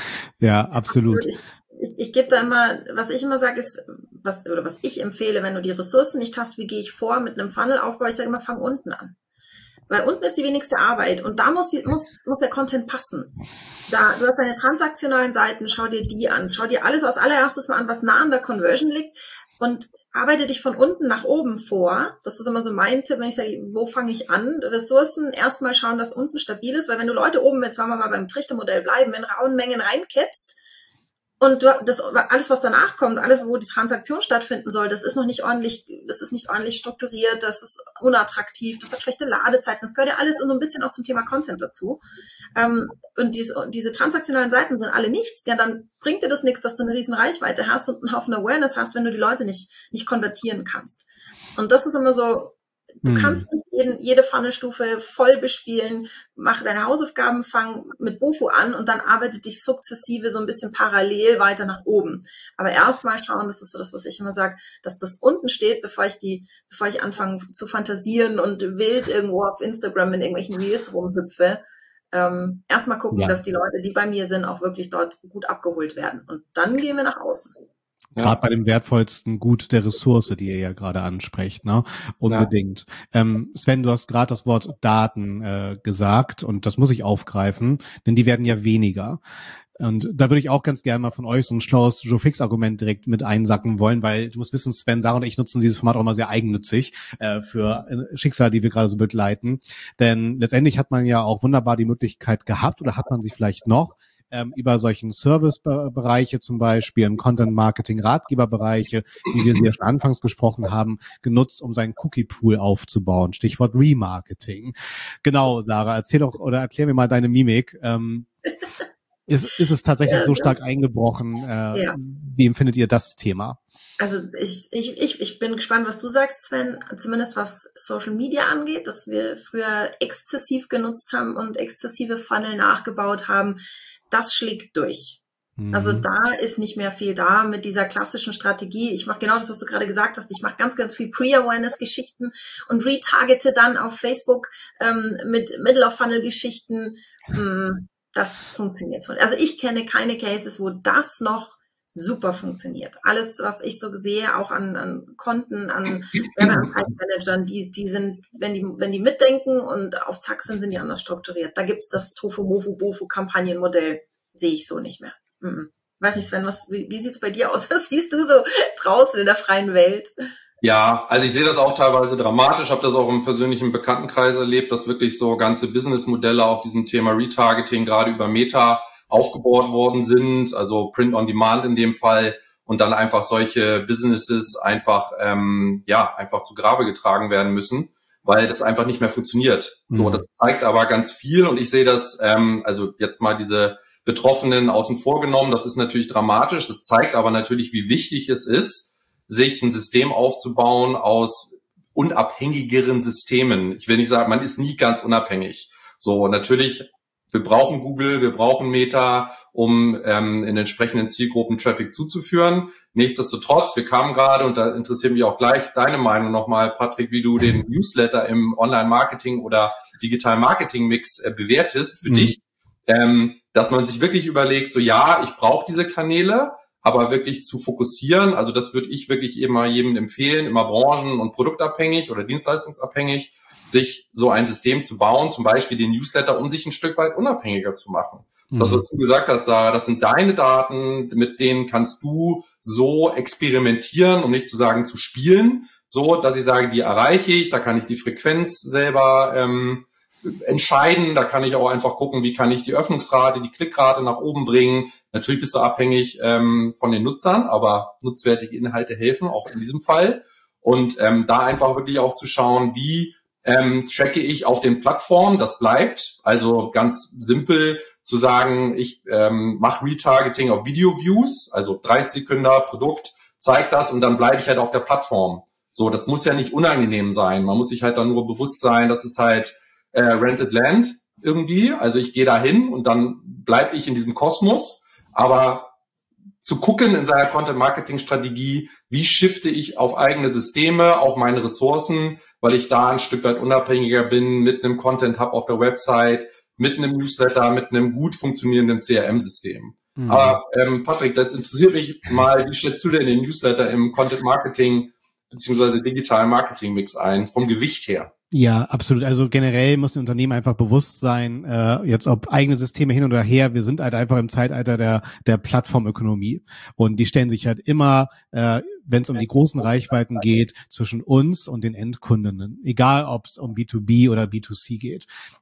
Ja, absolut. Ich gebe da immer, was ich immer sage, ist, was ich empfehle, wenn du die Ressourcen nicht hast, wie gehe ich vor mit einem Funnelaufbau? Ich sage immer, fang unten an. Weil unten ist die wenigste Arbeit und da muss der Content passen. Du hast deine transaktionalen Seiten, schau dir die an. Schau dir alles als allererstes mal an, was nah an der Conversion liegt und arbeite dich von unten nach oben vor. Das ist immer so mein Tipp, wenn ich sage, wo fange ich an? Ressourcen erstmal schauen, dass unten stabil ist, weil wenn du Leute oben, jetzt wollen wir mal beim Trichtermodell bleiben, in rauen Mengen reinkippst, Und alles, was danach kommt, alles, wo die Transaktion stattfinden soll, das ist nicht ordentlich strukturiert, das ist unattraktiv, das hat schlechte Ladezeiten, das gehört ja alles so ein bisschen auch zum Thema Content dazu. Und diese transaktionalen Seiten sind alle nichts, ja, dann bringt dir das nichts, dass du eine riesen Reichweite hast und einen Haufen Awareness hast, wenn du die Leute nicht konvertieren kannst. Und das ist immer so, du kannst nicht jede Funnelstufe voll bespielen, mach deine Hausaufgaben, fang mit Bofu an und dann arbeite dich sukzessive so ein bisschen parallel weiter nach oben. Aber erstmal schauen, das ist so das, was ich immer sage, dass das unten steht, bevor ich anfange zu fantasieren und wild irgendwo auf Instagram in irgendwelchen Reels rumhüpfe. Erstmal gucken, dass die Leute, die bei mir sind, auch wirklich dort gut abgeholt werden. Und dann gehen wir nach außen. Gerade bei dem wertvollsten Gut der Ressource, die ihr ja gerade ansprecht, ne? Unbedingt. Ja. Sven, du hast gerade das Wort Daten gesagt und das muss ich aufgreifen, denn die werden ja weniger. Und da würde ich auch ganz gerne mal von euch so ein schlaues Joe-Fix-Argument direkt mit einsacken wollen, weil du musst wissen, Sven, Sarah und ich nutzen dieses Format auch mal sehr eigennützig für Schicksale, die wir gerade so begleiten. Denn letztendlich hat man ja auch wunderbar die Möglichkeit gehabt oder hat man sie vielleicht noch, über solchen Service-Bereiche zum Beispiel, im Content-Marketing-Ratgeberbereiche, wie wir sie ja schon anfangs gesprochen haben, genutzt, um seinen Cookie-Pool aufzubauen. Stichwort Remarketing. Genau, Sarah, erklär mir mal deine Mimik. Ist es tatsächlich so stark eingebrochen? Wie empfindet ihr das Thema? Also ich bin gespannt, was du sagst, Sven, zumindest was Social Media angeht, dass wir früher exzessiv genutzt haben und exzessive Funnel nachgebaut haben. Das schlägt durch. Also da ist nicht mehr viel da mit dieser klassischen Strategie. Ich mache genau das, was du gerade gesagt hast. Ich mache ganz, ganz viel Pre-Awareness-Geschichten und retargete dann auf Facebook mit Middle-of-Funnel-Geschichten. Das funktioniert so. Also ich kenne keine Cases, wo das noch super funktioniert. Alles, was ich so sehe, auch an Konten, an Werbeanzeigenmanagern, die sind, wenn die mitdenken und auf Zack sind die anders strukturiert. Da gibt's das Tofu-Mofu-Bofu-Kampagnenmodell, sehe ich so nicht mehr. Weiß nicht, Sven, wie sieht's bei dir aus? Was siehst du so draußen in der freien Welt? Ja, also ich sehe das auch teilweise dramatisch, habe das auch im persönlichen Bekanntenkreis erlebt, dass wirklich so ganze Businessmodelle auf diesem Thema Retargeting gerade über Meta aufgebaut worden sind, also Print on Demand in dem Fall, und dann einfach solche Businesses einfach zu Grabe getragen werden müssen, weil das einfach nicht mehr funktioniert. So, das zeigt aber ganz viel, und ich sehe das, also jetzt mal diese Betroffenen außen vor genommen, das ist natürlich dramatisch, das zeigt aber natürlich, wie wichtig es ist, sich ein System aufzubauen aus unabhängigeren Systemen. Ich will nicht sagen, man ist nie ganz unabhängig. So, natürlich, wir brauchen Google, wir brauchen Meta, um in entsprechenden Zielgruppen Traffic zuzuführen. Nichtsdestotrotz, wir kamen gerade, und da interessiert mich auch gleich deine Meinung nochmal, Patrick, wie du den Newsletter im Online-Marketing oder Digital-Marketing-Mix bewertest für dich, dass man sich wirklich überlegt, so ja, ich brauche diese Kanäle, aber wirklich zu fokussieren, also das würde ich wirklich immer jedem empfehlen, immer branchen- und produktabhängig oder dienstleistungsabhängig, sich so ein System zu bauen, zum Beispiel den Newsletter, um sich ein Stück weit unabhängiger zu machen. Das, was du gesagt hast, Sarah, das sind deine Daten, mit denen kannst du so experimentieren, um nicht zu sagen zu spielen, so dass ich sage, die erreiche ich, da kann ich die Frequenz selber entscheiden, da kann ich auch einfach gucken, wie kann ich die Öffnungsrate, die Klickrate nach oben bringen. Natürlich bist du abhängig von den Nutzern, aber nutzwertige Inhalte helfen, auch in diesem Fall. Und da einfach wirklich auch zu schauen, wie tracke ich auf den Plattformen, das bleibt. Also ganz simpel zu sagen, ich mache Retargeting auf Video-Views, also 30 Sekunden Produkt, zeigt das, und dann bleibe ich halt auf der Plattform. So, das muss ja nicht unangenehm sein. Man muss sich halt dann nur bewusst sein, dass es halt Rented Land irgendwie. Also ich gehe da hin und dann bleibe ich in diesem Kosmos. Aber zu gucken in seiner Content-Marketing-Strategie, wie shifte ich auf eigene Systeme, auch meine Ressourcen, weil ich da ein Stück weit unabhängiger bin, mit einem Content-Hub auf der Website, mit einem Newsletter, mit einem gut funktionierenden CRM-System. Aber Patrick, das interessiert mich mal, wie schätzt du denn den Newsletter im Content-Marketing beziehungsweise digitalen Marketing-Mix ein, vom Gewicht her? Ja, absolut. Also generell muss ein Unternehmen einfach bewusst sein, jetzt ob eigene Systeme hin oder her, wir sind halt einfach im Zeitalter der Plattformökonomie. Und die stellen sich halt immer, wenn es um die großen Reichweiten geht, zwischen uns und den Endkundinnen. Egal, ob es um B2B oder B2C geht.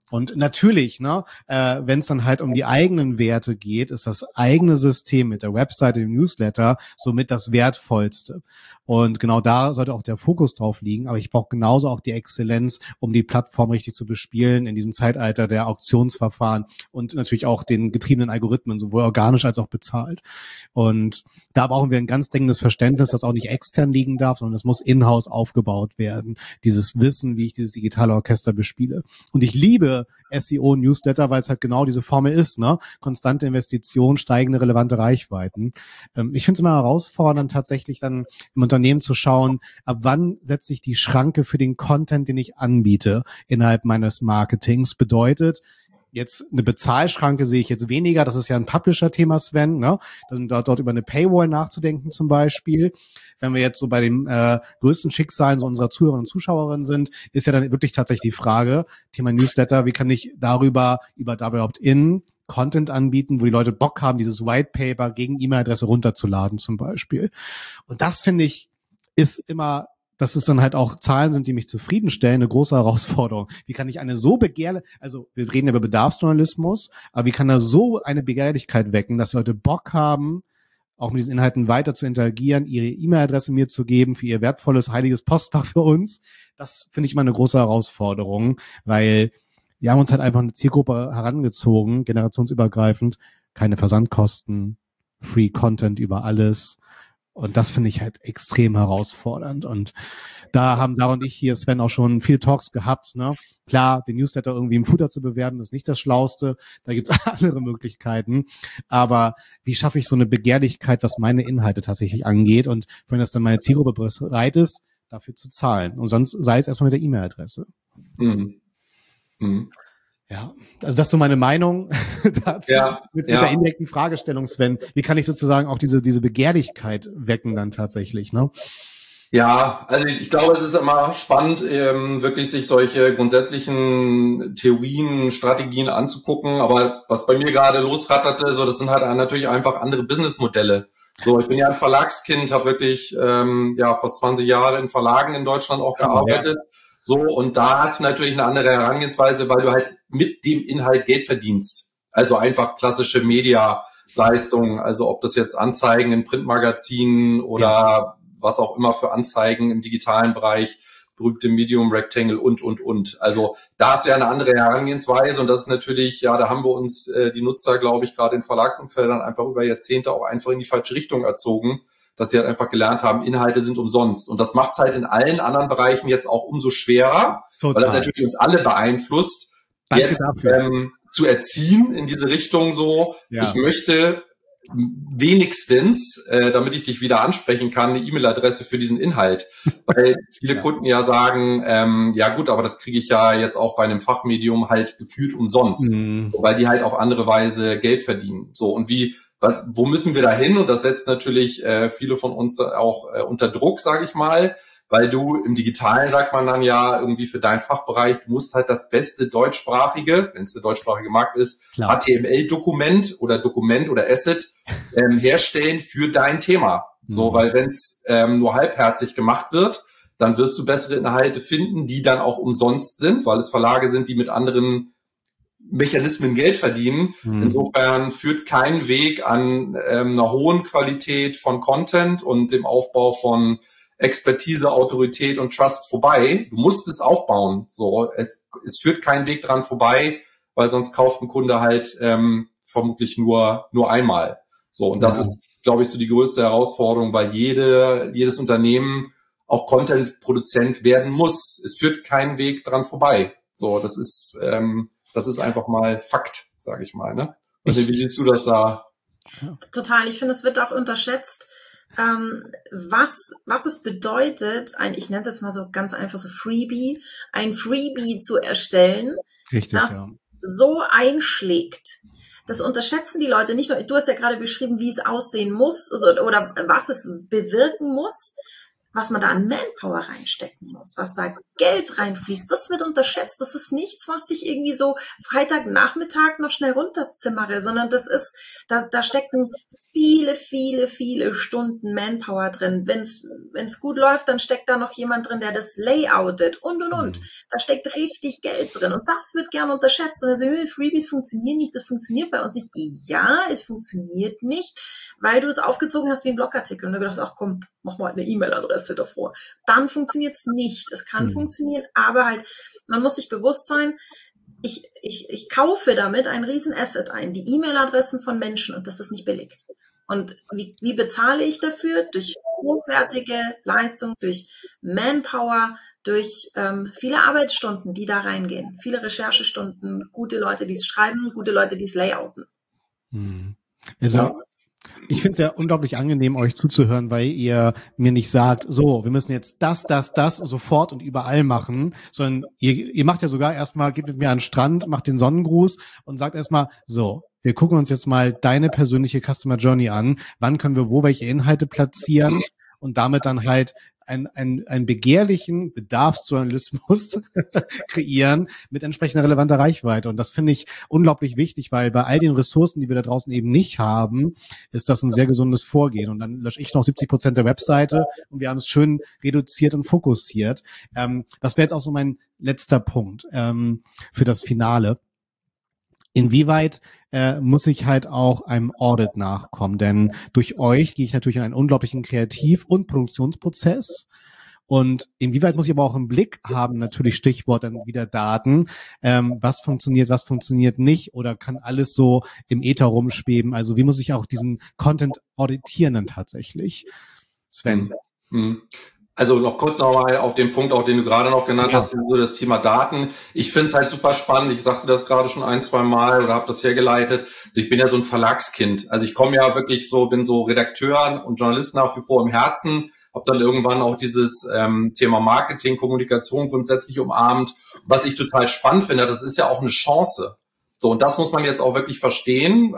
Und natürlich, ne, wenn es dann halt um die eigenen Werte geht, ist das eigene System mit der Webseite, dem Newsletter, somit das Wertvollste. Und genau da sollte auch der Fokus drauf liegen. Aber ich brauche genauso auch die Exzellenz, um die Plattform richtig zu bespielen in diesem Zeitalter der Auktionsverfahren und natürlich auch den getriebenen Algorithmen, sowohl organisch als auch bezahlt. Und da brauchen wir ein ganz dringendes Verständnis, das auch nicht extern liegen darf, sondern es muss in-house aufgebaut werden. Dieses Wissen, wie ich dieses digitale Orchester bespiele. Und ich liebe SEO-Newsletter, weil es halt genau diese Formel ist, ne? Konstante Investition, steigende relevante Reichweiten. Ich finde es immer herausfordernd, tatsächlich dann im Unternehmen zu schauen, ab wann setze ich die Schranke für den Content, den ich anbiete innerhalb meines Marketings. Bedeutet, jetzt eine Bezahlschranke sehe ich jetzt weniger. Das ist ja ein Publisher-Thema, Sven, ne? Dort über eine Paywall nachzudenken zum Beispiel. Wenn wir jetzt so bei den größten Schicksalen so unserer Zuhörer und Zuschauerinnen sind, ist ja dann wirklich tatsächlich die Frage, Thema Newsletter, wie kann ich darüber, über Double Opt-in, Content anbieten, wo die Leute Bock haben, dieses White Paper gegen E-Mail-Adresse runterzuladen zum Beispiel. Und das, finde ich, ist immer, dass es dann halt auch Zahlen sind, die mich zufriedenstellen, eine große Herausforderung. Wie kann ich eine so also wir reden ja über Bedarfsjournalismus, aber wie kann da so eine Begehrlichkeit wecken, dass Leute Bock haben, auch mit diesen Inhalten weiter zu interagieren, ihre E-Mail-Adresse mir zu geben für ihr wertvolles, heiliges Postfach für uns. Das finde ich immer eine große Herausforderung, weil wir haben uns halt einfach eine Zielgruppe herangezogen, generationsübergreifend, keine Versandkosten, Free Content über alles. Und das finde ich halt extrem herausfordernd. Und da haben Sarah und ich hier, Sven, auch schon viele Talks gehabt. Ne? Klar, den Newsletter irgendwie im Footer zu bewerben, ist nicht das Schlauste. Da gibt's andere Möglichkeiten. Aber wie schaffe ich so eine Begehrlichkeit, was meine Inhalte tatsächlich angeht? Und wenn das dann meine Zielgruppe bereit ist, dafür zu zahlen. Und sonst sei es erstmal mit der E-Mail-Adresse. Mhm. Mhm. Ja, also das ist so meine Meinung dazu, mit der indirekten Fragestellung, Sven. Wie kann ich sozusagen auch diese Begehrlichkeit wecken dann tatsächlich, ne? Ja, also ich glaube, es ist immer spannend, wirklich sich solche grundsätzlichen Theorien, Strategien anzugucken. Aber was bei mir gerade losratterte, so das sind halt natürlich einfach andere Businessmodelle. So, ich bin ja ein Verlagskind, habe wirklich fast 20 Jahre in Verlagen in Deutschland auch gearbeitet. Ja. So, und da hast du natürlich eine andere Herangehensweise, weil du halt mit dem Inhalt Geld verdienst. Also einfach klassische Media-Leistungen, also ob das jetzt Anzeigen in Printmagazinen oder was auch immer für Anzeigen im digitalen Bereich, berühmte Medium, Rectangle und. Also da hast du ja eine andere Herangehensweise und das ist natürlich, ja, da haben wir uns die Nutzer, glaube ich, gerade in Verlagsumfeldern einfach über Jahrzehnte auch einfach in die falsche Richtung erzogen, dass sie halt einfach gelernt haben, Inhalte sind umsonst. Und das macht es halt in allen anderen Bereichen jetzt auch umso schwerer, weil das natürlich uns alle beeinflusst, jetzt zu erziehen in diese Richtung so, ich möchte wenigstens, damit ich dich wieder ansprechen kann, eine E-Mail-Adresse für diesen Inhalt. Weil viele Kunden ja sagen, ja gut, aber das kriege ich ja jetzt auch bei einem Fachmedium halt gefühlt umsonst, weil die halt auf andere Weise Geld verdienen. So, und wo müssen wir da hin? Und das setzt natürlich viele von uns auch unter Druck, sage ich mal, weil du im Digitalen, sagt man dann ja, irgendwie für deinen Fachbereich, du musst halt das beste deutschsprachige, wenn es der deutschsprachige Markt ist, HTML-Dokument oder Asset herstellen für dein Thema. So, weil wenn es nur halbherzig gemacht wird, dann wirst du bessere Inhalte finden, die dann auch umsonst sind, weil es Verlage sind, die mit anderen Mechanismen Geld verdienen. Insofern führt kein Weg an einer hohen Qualität von Content und dem Aufbau von Expertise, Autorität und Trust vorbei. Du musst es aufbauen. So, es führt kein Weg dran vorbei, weil sonst kauft ein Kunde halt vermutlich nur einmal. So, und das ist, glaube ich, so die größte Herausforderung, weil jedes Unternehmen auch Content-Produzent werden muss. Es führt keinen Weg dran vorbei. So, das ist einfach mal Fakt, sage ich mal. Ne? Also wie siehst du das da? Total. Ich finde, es wird auch unterschätzt, was es bedeutet, ich nenne es jetzt mal so ganz einfach so ein Freebie zu erstellen, das so einschlägt. Das unterschätzen die Leute nicht nur. Du hast ja gerade beschrieben, wie es aussehen muss oder was es bewirken muss. was man da an Manpower reinstecken muss, was da Geld reinfließt, das wird unterschätzt. Das ist nichts, was ich irgendwie so Freitagnachmittag noch schnell runterzimmere, sondern das ist, da stecken viele Stunden Manpower drin. Wenn's gut läuft, dann steckt da noch jemand drin, der das layoutet und. Da steckt richtig Geld drin und das wird gern unterschätzt. Und also Freebies funktionieren nicht, das funktioniert bei uns nicht. Ja, es funktioniert nicht, weil du es aufgezogen hast wie ein Blogartikel und du gedacht, ach komm, mach mal eine E-Mail-Adresse davor. Dann funktioniert es nicht. Es kann funktionieren, aber halt, man muss sich bewusst sein, ich kaufe damit ein riesen Asset ein, die E-Mail-Adressen von Menschen und das ist nicht billig. Und wie bezahle ich dafür? Durch hochwertige Leistung, durch Manpower, durch viele Arbeitsstunden, die da reingehen, viele Recherchestunden, gute Leute, die es schreiben, gute Leute, die es layouten. Also, ich finde es ja unglaublich angenehm, euch zuzuhören, weil ihr mir nicht sagt, so, wir müssen jetzt das sofort und überall machen, sondern ihr macht ja sogar erstmal, geht mit mir an den Strand, macht den Sonnengruß und sagt erstmal, so, wir gucken uns jetzt mal deine persönliche Customer Journey an, wann können wir wo welche Inhalte platzieren und damit dann halt einen begehrlichen Bedarfsjournalismus kreieren mit entsprechender relevanter Reichweite. Und das finde ich unglaublich wichtig, weil bei all den Ressourcen, die wir da draußen eben nicht haben, ist das ein sehr gesundes Vorgehen. Und dann lösche ich noch 70% der Webseite und wir haben es schön reduziert und fokussiert. Das wäre jetzt auch so mein letzter Punkt für das Finale. Inwieweit muss ich halt auch einem Audit nachkommen? Denn durch euch gehe ich natürlich in einen unglaublichen Kreativ- und Produktionsprozess. Und inwieweit muss ich aber auch im Blick haben, natürlich Stichwort dann wieder Daten, was funktioniert nicht oder kann alles so im Äther rumschweben? Also wie muss ich auch diesen Content auditieren dann tatsächlich? Sven? Also noch kurz nochmal auf den Punkt, auch den du gerade noch genannt hast, so das Thema Daten. Ich finde es halt super spannend. Ich sagte das gerade schon 1-2 Mal oder habe das hergeleitet. Also ich bin ja so ein Verlagskind. Also ich komme ja wirklich so, bin so Redakteur und Journalist nach wie vor im Herzen. Habe dann irgendwann auch dieses Thema Marketing, Kommunikation grundsätzlich umarmt. Was ich total spannend finde, das ist ja auch eine Chance. So, und das muss man jetzt auch wirklich verstehen.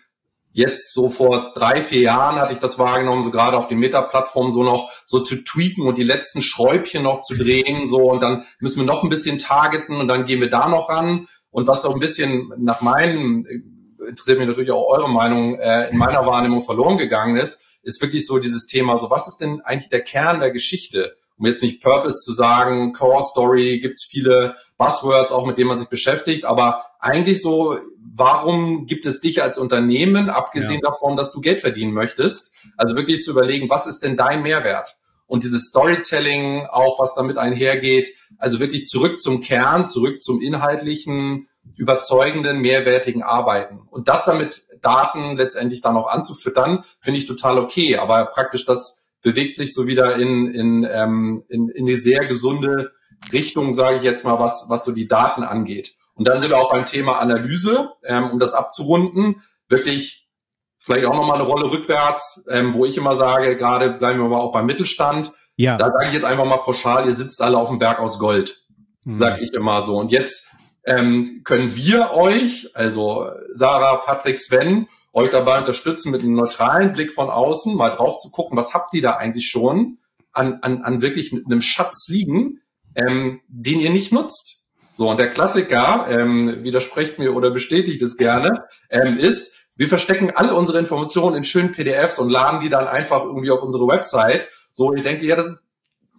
Jetzt so vor 3-4 Jahren hatte ich das wahrgenommen, so gerade auf den Meta-Plattformen so noch so zu tweaken und die letzten Schräubchen noch zu drehen, so, und dann müssen wir noch ein bisschen targeten und dann gehen wir da noch ran. Und was so ein bisschen nach meinen, interessiert mich natürlich auch eure Meinung, in meiner Wahrnehmung verloren gegangen ist wirklich so dieses Thema, so was ist denn eigentlich der Kern der Geschichte? Um jetzt nicht Purpose zu sagen, Core Story, gibt's viele Buzzwords auch, mit denen man sich beschäftigt, aber eigentlich so, warum gibt es dich als Unternehmen, abgesehen davon, dass du Geld verdienen möchtest? Also wirklich zu überlegen, was ist denn dein Mehrwert? Und dieses Storytelling, auch was damit einhergeht, also wirklich zurück zum Kern, zurück zum inhaltlichen, überzeugenden, mehrwertigen Arbeiten. Und das damit Daten letztendlich dann auch anzufüttern, finde ich total okay. Aber praktisch das bewegt sich so wieder in eine sehr gesunde Richtung, sage ich jetzt mal, was so die Daten angeht. Und dann sind wir auch beim Thema Analyse, um das abzurunden, wirklich vielleicht auch nochmal eine Rolle rückwärts, wo ich immer sage, gerade bleiben wir mal auch beim Mittelstand, da sage ich jetzt einfach mal pauschal, ihr sitzt alle auf dem Berg aus Gold, sage ich immer so. Und jetzt können wir euch, also Sarah, Patrick, Sven, euch dabei unterstützen, mit einem neutralen Blick von außen mal drauf zu gucken, was habt ihr da eigentlich schon an wirklich einem Schatz liegen, den ihr nicht nutzt. So, und der Klassiker, widerspricht mir oder bestätigt es gerne, ist, wir verstecken alle unsere Informationen in schönen PDFs und laden die dann einfach irgendwie auf unsere Website. So, ich denke, das ist,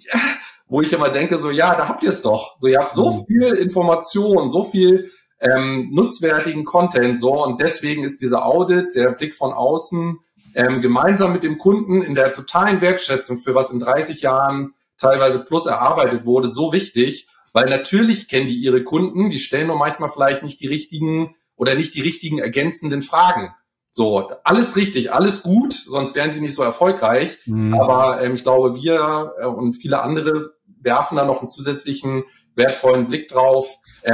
wo ich immer denke, so, da habt ihr es doch. So, ihr habt so viel Information, so viel nutzwertigen Content, so, und deswegen ist dieser Audit, der Blick von außen, gemeinsam mit dem Kunden in der totalen Wertschätzung für was in 30 Jahren teilweise plus erarbeitet wurde, so wichtig, weil natürlich kennen die ihre Kunden, die stellen nur manchmal vielleicht nicht die richtigen ergänzenden Fragen. So, alles richtig, alles gut, sonst wären sie nicht so erfolgreich. Aber ich glaube, wir und viele andere werfen da noch einen zusätzlichen wertvollen Blick drauf,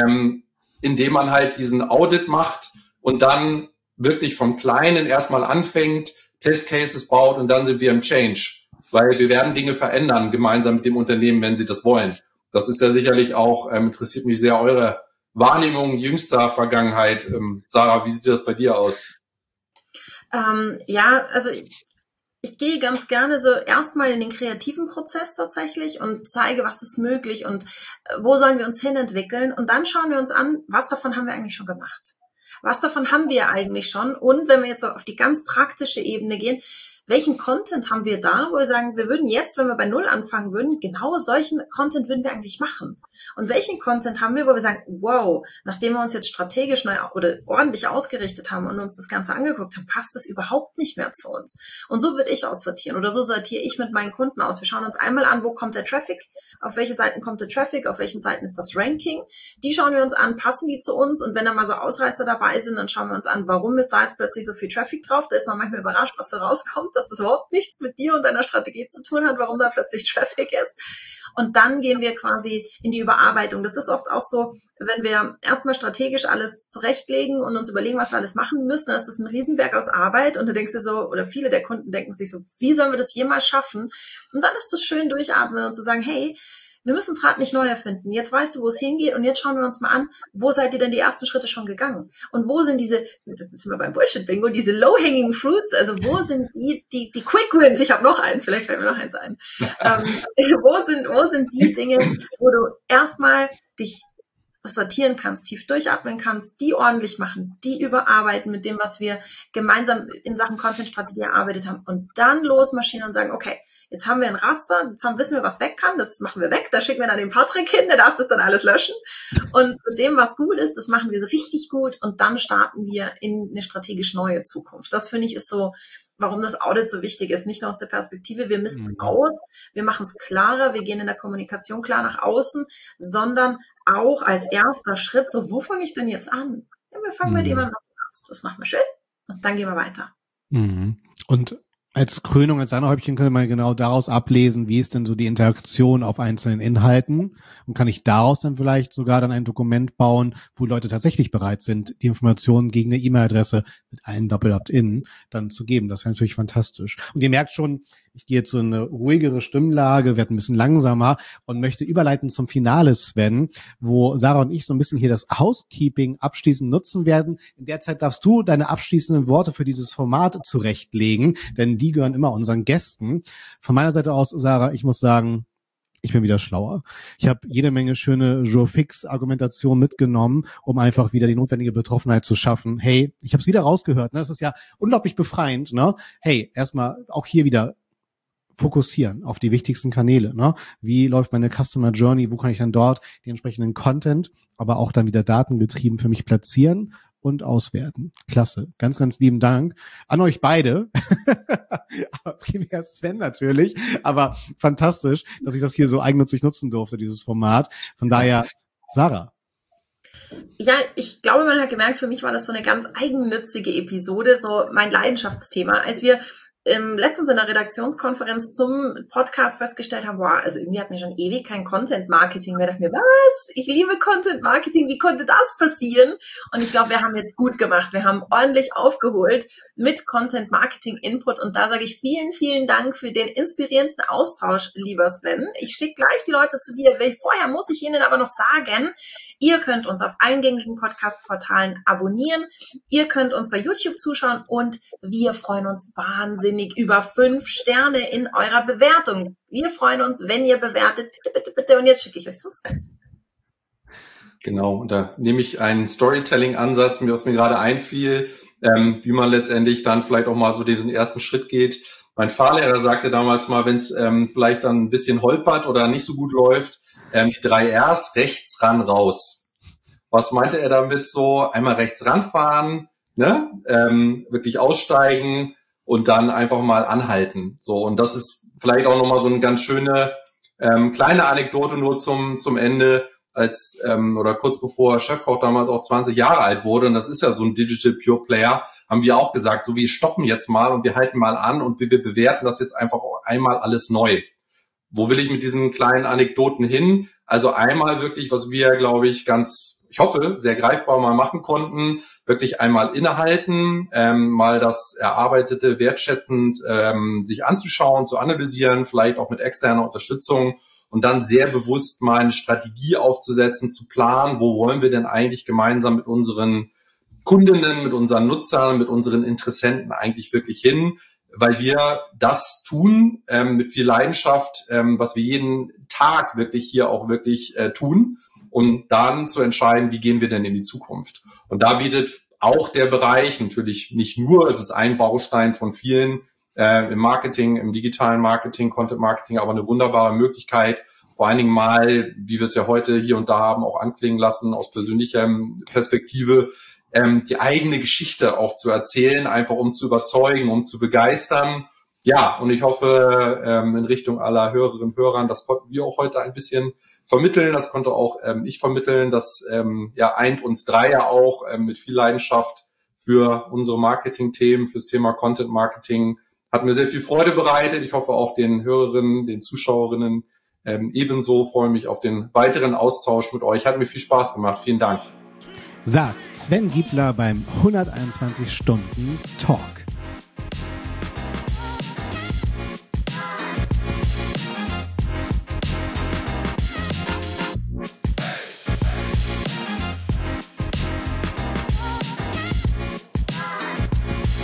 indem man halt diesen Audit macht und dann wirklich vom Kleinen erstmal anfängt, Testcases baut und dann sind wir im Change. Weil wir werden Dinge verändern, gemeinsam mit dem Unternehmen, wenn sie das wollen. Das ist ja sicherlich auch, interessiert mich sehr eure Wahrnehmung jüngster Vergangenheit. Sarah, wie sieht das bei dir aus? Also Ich gehe ganz gerne so erstmal in den kreativen Prozess tatsächlich und zeige, was ist möglich und wo sollen wir uns hinentwickeln. Und dann schauen wir uns an, was davon haben wir eigentlich schon gemacht? Was davon haben wir eigentlich schon? Und wenn wir jetzt so auf die ganz praktische Ebene gehen, welchen Content haben wir da, wo wir sagen, wir würden jetzt, wenn wir bei Null anfangen würden, genau solchen Content würden wir eigentlich machen. Und welchen Content haben wir, wo wir sagen, wow, nachdem wir uns jetzt strategisch neu oder ordentlich ausgerichtet haben und uns das Ganze angeguckt haben, passt das überhaupt nicht mehr zu uns. Und so würde ich aussortieren oder so sortiere ich mit meinen Kunden aus. Wir schauen uns einmal an, wo kommt der Traffic, auf welche Seiten kommt der Traffic, auf welchen Seiten ist das Ranking. Die schauen wir uns an, passen die zu uns? Und wenn da mal so Ausreißer dabei sind, dann schauen wir uns an, warum ist da jetzt plötzlich so viel Traffic drauf? Da ist man manchmal überrascht, was so rauskommt, dass das überhaupt nichts mit dir und deiner Strategie zu tun hat, warum da plötzlich Traffic ist. Und dann gehen wir quasi in die Überarbeitung. Das ist oft auch so, wenn wir erstmal strategisch alles zurechtlegen und uns überlegen, was wir alles machen müssen, dann ist das ein Riesenberg aus Arbeit. Und du denkst dir so, oder viele der Kunden denken sich so, wie sollen wir das jemals schaffen? Und dann ist es schön durchatmen und zu sagen, hey, wir müssen das Rad nicht neu erfinden. Jetzt weißt du, wo es hingeht und jetzt schauen wir uns mal an, wo seid ihr denn die ersten Schritte schon gegangen? Und wo sind diese, das ist immer beim Bullshit-Bingo, diese low-hanging fruits, also wo sind die Quick Wins? Ich habe noch eins, vielleicht fällt mir noch eins ein. Wo sind die Dinge, wo du erstmal dich sortieren kannst, tief durchatmen kannst, die ordentlich machen, die überarbeiten mit dem, was wir gemeinsam in Sachen Content-Strategie erarbeitet haben und dann losmarschieren und sagen, okay, jetzt haben wir ein Raster, wissen wir, was weg kann, das machen wir weg, da schicken wir dann den Patrick hin, der darf das dann alles löschen. Und mit dem, was gut ist, das machen wir richtig gut und dann starten wir in eine strategisch neue Zukunft. Das finde ich ist so, warum das Audit so wichtig ist. Nicht nur aus der Perspektive, wir misten aus, wir machen es klarer, wir gehen in der Kommunikation klar nach außen, sondern auch als erster Schritt so, wo fange ich denn jetzt an? Ja, wir fangen mit jemandem an, das machen wir schön und dann gehen wir weiter. Und als Krönung, als Sahnehäubchen könnte man genau daraus ablesen, wie ist denn so die Interaktion auf einzelnen Inhalten und kann ich daraus dann vielleicht sogar dann ein Dokument bauen, wo Leute tatsächlich bereit sind, die Informationen gegen eine E-Mail-Adresse mit einem Doppel-Opt-in dann zu geben. Das wäre natürlich fantastisch. Und ihr merkt schon, ich gehe jetzt so eine ruhigere Stimmlage, werde ein bisschen langsamer und möchte überleiten zum Finale, Sven, wo Sarah und ich so ein bisschen hier das Housekeeping abschließend nutzen werden. In der Zeit darfst du deine abschließenden Worte für dieses Format zurechtlegen, denn die gehören immer unseren Gästen. Von meiner Seite aus, Sarah, ich muss sagen, ich bin wieder schlauer. Ich habe jede Menge schöne Jour-Fix-Argumentation mitgenommen, um einfach wieder die notwendige Betroffenheit zu schaffen. Hey, ich habe es wieder rausgehört, ne? Das ist ja unglaublich befreiend, ne? Hey, erstmal auch hier wieder fokussieren auf die wichtigsten Kanäle, ne? Wie läuft meine Customer Journey? Wo kann ich dann dort den entsprechenden Content, aber auch dann wieder datengetrieben für mich platzieren und auswerten? Klasse. Ganz, ganz lieben Dank an euch beide. Aber primär Sven natürlich. Aber fantastisch, dass ich das hier so eigennützig nutzen durfte, dieses Format. Von daher, Sarah. Ja, ich glaube, man hat gemerkt, für mich war das so eine ganz eigennützige Episode, so mein Leidenschaftsthema. Als wir letztens in der Redaktionskonferenz zum Podcast festgestellt haben, boah, also irgendwie hat mir schon ewig kein Content-Marketing mehr. Da dachte ich mir, was? Ich liebe Content-Marketing, wie konnte das passieren? Und ich glaube, wir haben jetzt gut gemacht. Wir haben ordentlich aufgeholt mit Content-Marketing-Input und da sage ich vielen, vielen Dank für den inspirierenden Austausch, lieber Sven. Ich schicke gleich die Leute zu dir. Vorher muss ich Ihnen aber noch sagen, ihr könnt uns auf allen gängigen Podcast-Portalen abonnieren. Ihr könnt uns bei YouTube zuschauen und wir freuen uns wahnsinnig über 5 Sterne in eurer Bewertung. Wir freuen uns, wenn ihr bewertet. Bitte, bitte, bitte. Und jetzt schicke ich euch zum Sven. Genau, und da nehme ich einen Storytelling-Ansatz, was mir gerade einfiel, wie man letztendlich dann vielleicht auch mal so diesen ersten Schritt geht. Mein Fahrlehrer sagte damals mal, wenn es vielleicht dann ein bisschen holpert oder nicht so gut läuft, die 3 Rs, rechts ran, raus. Was meinte er damit so? Einmal rechts ranfahren, ne? Wirklich aussteigen und dann einfach mal anhalten. So, und das ist vielleicht auch nochmal so eine ganz schöne kleine Anekdote nur zum Ende, als oder kurz bevor Chefkoch damals auch 20 Jahre alt wurde, und das ist ja so ein Digital Pure Player, haben wir auch gesagt, so wir stoppen jetzt mal und wir halten mal an und wir bewerten das jetzt einfach auch einmal alles neu. Wo will ich mit diesen kleinen Anekdoten hin? Also einmal wirklich, was wir, glaube ich, ich hoffe, sehr greifbar mal machen konnten, wirklich einmal innehalten, mal das Erarbeitete wertschätzend sich anzuschauen, zu analysieren, vielleicht auch mit externer Unterstützung und dann sehr bewusst mal eine Strategie aufzusetzen, zu planen, wo wollen wir denn eigentlich gemeinsam mit unseren Kundinnen, mit unseren Nutzern, mit unseren Interessenten eigentlich wirklich hin? weil wir das tun mit viel Leidenschaft, was wir jeden Tag wirklich hier auch wirklich tun, um dann zu entscheiden, wie gehen wir denn in die Zukunft. Und da bietet auch der Bereich, natürlich nicht nur, es ist ein Baustein von vielen im Marketing, im digitalen Marketing, Content Marketing, aber eine wunderbare Möglichkeit, vor allen Dingen mal, wie wir es ja heute hier und da haben, auch anklingen lassen, aus persönlicher Perspektive, die eigene Geschichte auch zu erzählen, einfach um zu überzeugen, um zu begeistern. Ja, und ich hoffe, in Richtung aller Hörerinnen und Hörern, das konnten wir auch heute ein bisschen vermitteln, das konnte auch ich vermitteln, das eint uns drei ja auch mit viel Leidenschaft für unsere Marketing-Themen, fürs Thema Content Marketing. Hat mir sehr viel Freude bereitet. Ich hoffe auch den Hörerinnen, den Zuschauerinnen ebenso. Freue mich auf den weiteren Austausch mit euch. Hat mir viel Spaß gemacht. Vielen Dank. Sagt Sven Giebler beim 121 Stunden Talk.